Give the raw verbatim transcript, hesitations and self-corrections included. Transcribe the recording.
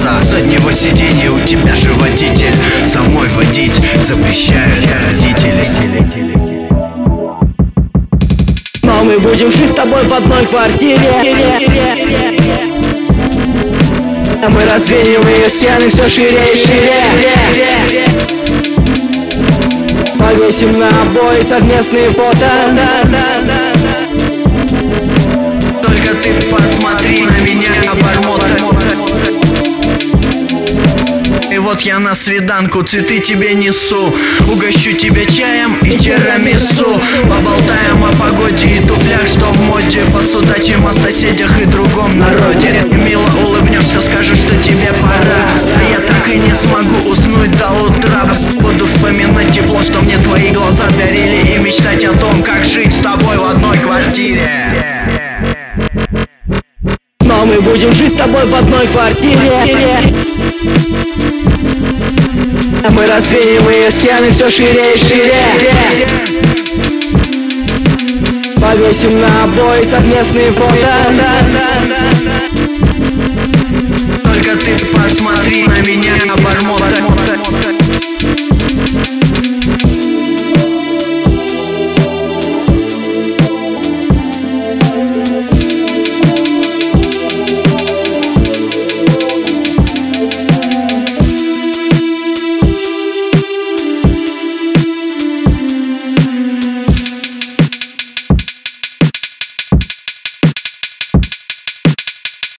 глаза. С заднего сиденья у тебя же водитель, самой водить запрещают родители. Но мы будем жить с тобой в одной квартире. Мы развеиваем стены все шире и шире. Повесим на обои совместные фото. Только ты посмотри на меня, обормота. И вот я на свиданку, цветы тебе несу, угощу тебя чаем и тирамису. Поболтаем о погоде и туфлях, что в моде, посудачим о соседях и другом народе. Мило улыбнешься, скажешь, что тебе пора, а я так и не смогу уснуть до утра. Буду вспоминать тепло, что мне твои глаза дарили, и мечтать о том, как жить с тобой в одной квартире. Но мы будем жить с тобой в одной квартире. Мы развеиваем стены все шире и шире. Повесим на обои совместные фото. Только ты посмотри на меня.